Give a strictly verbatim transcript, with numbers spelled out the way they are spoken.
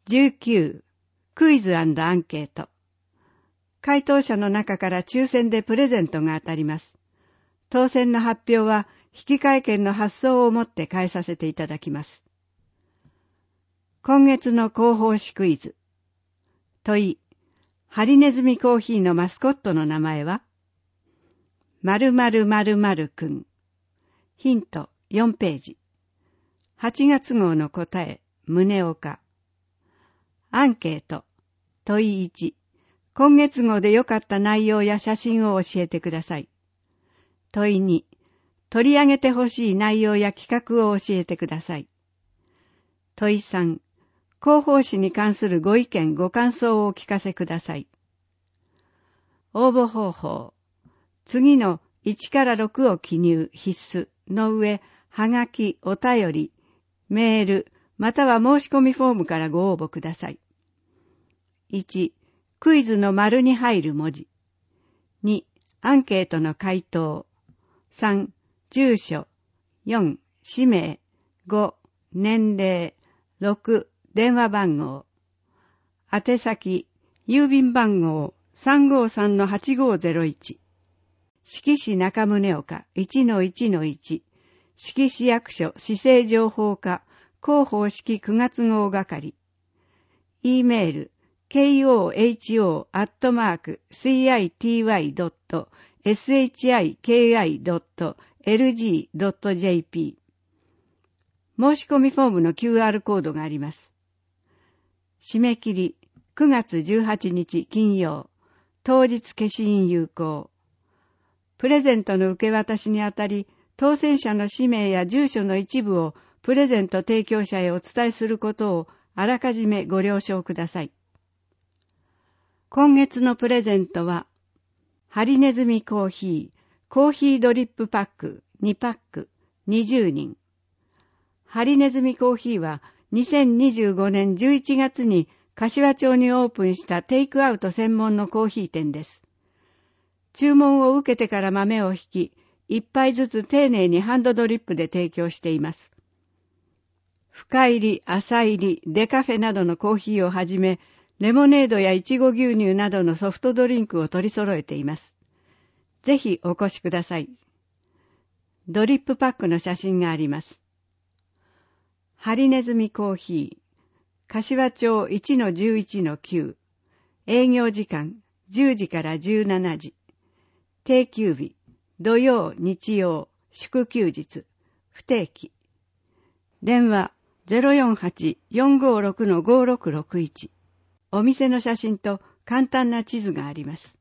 じゅうきゅう、クイズ&アンケート。回答者の中から抽選でプレゼントが当たります。当選の発表は引換券の発送をもって返させていただきます。今月の広報誌クイズ。問い、ハリネズミコーヒーのマスコットの名前は〇〇〇〇くん。ヒントよんページ。はちがつ号の答え、宗岡。アンケート。問いいち。今月号で良かった内容や写真を教えてください。問いに。取り上げてほしい内容や企画を教えてください。問いさん。広報誌に関するご意見ご感想をお聞かせください。応募方法。次のいちからろくを記入必須の上、はがき、お便り、メール、または申し込みフォームからご応募ください。いち、クイズの丸に入る文字。に、アンケートの回答。さん、住所。よん、氏名。ご、年齢。ろく、電話番号。宛先、郵便番号 さんごさんのはちごゼロいち。志木市中宗岡 いちのいちのいち。志木市役所市政情報課広報式くがつ号係。E メール ケーオーエイチオー アットマーク シーアイティーワイ ドット シク ドット エルジー ドット ジェーピー。申し込みフォームの キューアール コードがあります。締め切りくがつじゅうはちにち金曜。当日消印有効。プレゼントの受け渡しにあたり、当選者の氏名や住所の一部をプレゼント提供者へお伝えすることをあらかじめご了承ください。今月のプレゼントは、ハリネズミコーヒー、コーヒードリップパックにパック、にじゅうにん。ハリネズミコーヒーはにせんにじゅうごねんじゅういちがつに柏町にオープンしたテイクアウト専門のコーヒー店です。注文を受けてから豆をひき、一杯ずつ丁寧にハンドドリップで提供しています。深入り、浅入り、デカフェなどのコーヒーをはじめ、レモネードやいちご牛乳などのソフトドリンクを取り揃えています。ぜひお越しください。ドリップパックの写真があります。ハリネズミコーヒー、柏町 いちのじゅういちのきゅう、営業時間じゅうじからじゅうしちじ、定休日、土曜、日曜、祝休日、不定期。電話 ゼロよんはち よんごろく ごろくろくいち。お店の写真と簡単な地図があります。